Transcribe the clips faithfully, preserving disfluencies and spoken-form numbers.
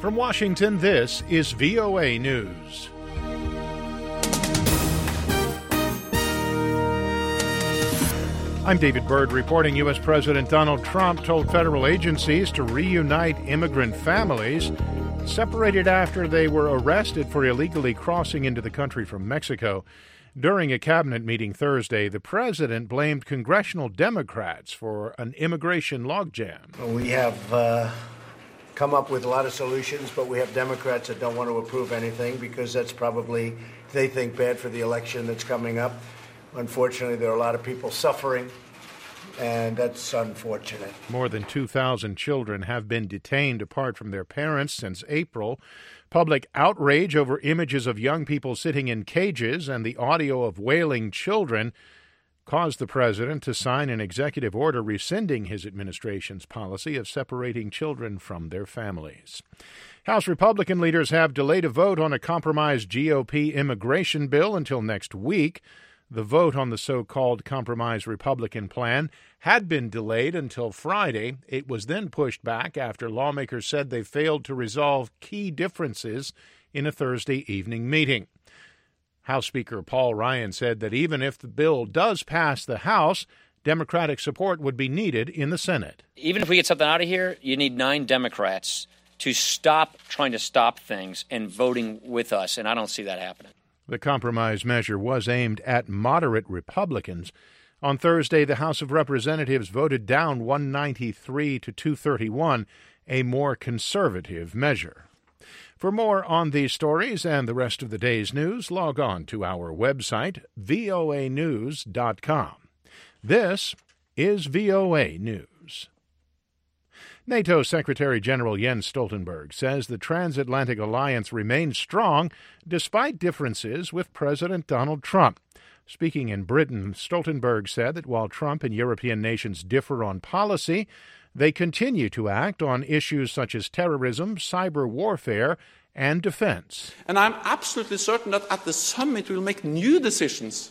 From Washington, this is V O A News. I'm David Byrd reporting U S. President Donald Trump told federal agencies to reunite immigrant families separated after they were arrested for illegally crossing into the country from Mexico. During a cabinet meeting Thursday, the president blamed congressional Democrats for an immigration logjam. We have uh, come up with a lot of solutions, but we have Democrats that don't want to approve anything because that's probably, they think, bad for the election that's coming up. Unfortunately, there are a lot of people suffering, and that's unfortunate. More than two thousand children have been detained apart from their parents since April. Public outrage over images of young people sitting in cages and the audio of wailing children caused the president to sign an executive order rescinding his administration's policy of separating children from their families. House Republican leaders have delayed a vote on a compromised G O P immigration bill until next week. The vote on the so-called compromise Republican plan had been delayed until Friday. It was then pushed back after lawmakers said they failed to resolve key differences in a Thursday evening meeting. House Speaker Paul Ryan said that even if the bill does pass the House, Democratic support would be needed in the Senate. Even if we get something out of here, you need nine Democrats to stop trying to stop things and voting with us, and I don't see that happening. The compromise measure was aimed at moderate Republicans. On Thursday, the House of Representatives voted down one ninety-three to two thirty-one, a more conservative measure. For more on these stories and the rest of the day's news, log on to our website, V O A news dot com. This is V O A News. NATO Secretary General Jens Stoltenberg says the transatlantic alliance remains strong despite differences with President Donald Trump. Speaking in Britain, Stoltenberg said that while Trump and European nations differ on policy, they continue to act on issues such as terrorism, cyber warfare, and defense. And I'm absolutely certain that at the summit we'll make new decisions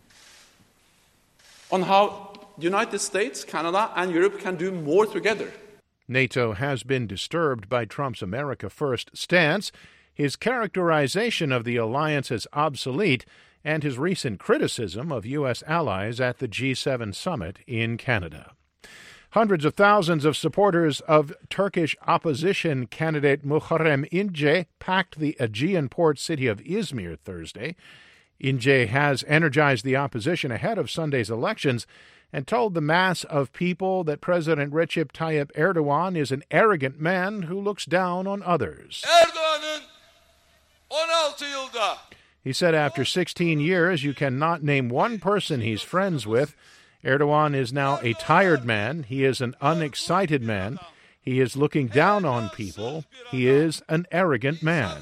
on how the United States, Canada, and Europe can do more together. NATO has been disturbed by Trump's America First stance, his characterization of the alliance as obsolete, and his recent criticism of U S allies at the G seven summit in Canada. Hundreds of thousands of supporters of Turkish opposition candidate Muharrem İnce packed the Aegean port city of Izmir Thursday. İnce has energized the opposition ahead of Sunday's elections and told the mass of people that President Recep Tayyip Erdogan is an arrogant man who looks down on others. Erdoğan'ın on altı yılda. He said after sixteen years, you cannot name one person he's friends with. Erdogan is now a tired man. He is an unexcited man. He is looking down on people. He is an arrogant man.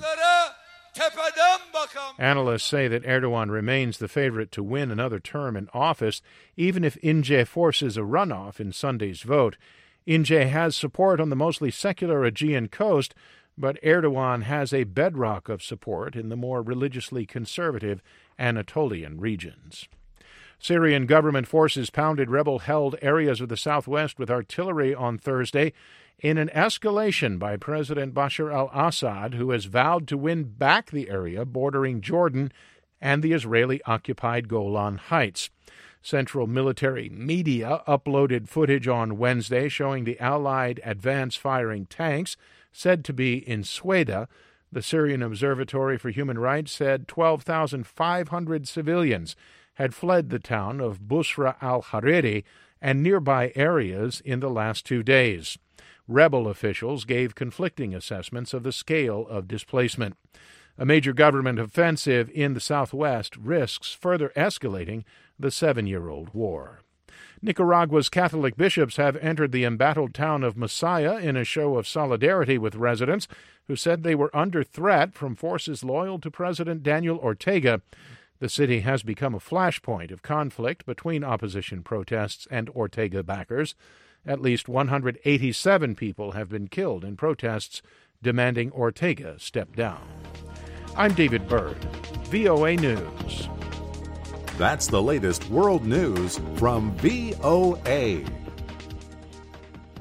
Analysts say that Erdogan remains the favorite to win another term in office, even if İnce forces a runoff in Sunday's vote. İnce has support on the mostly secular Aegean coast, but Erdogan has a bedrock of support in the more religiously conservative Anatolian regions. Syrian government forces pounded rebel-held areas of the southwest with artillery on Thursday in an escalation by President Bashar al-Assad, who has vowed to win back the area bordering Jordan and the Israeli-occupied Golan Heights. Central military media uploaded footage on Wednesday showing the Allied advance-firing tanks said to be in Sweda. The Syrian Observatory for Human Rights said twelve thousand five hundred civilians had fled the town of Busra al-Hariri and nearby areas in the last two days. Rebel officials gave conflicting assessments of the scale of displacement. A major government offensive in the southwest risks further escalating the seven-year-old war. Nicaragua's Catholic bishops have entered the embattled town of Masaya in a show of solidarity with residents who said they were under threat from forces loyal to President Daniel Ortega. The city has become a flashpoint of conflict between opposition protests and Ortega backers. At least one hundred eighty-seven people have been killed in protests demanding Ortega step down. I'm David Byrd, V O A News. That's the latest world news from V O A.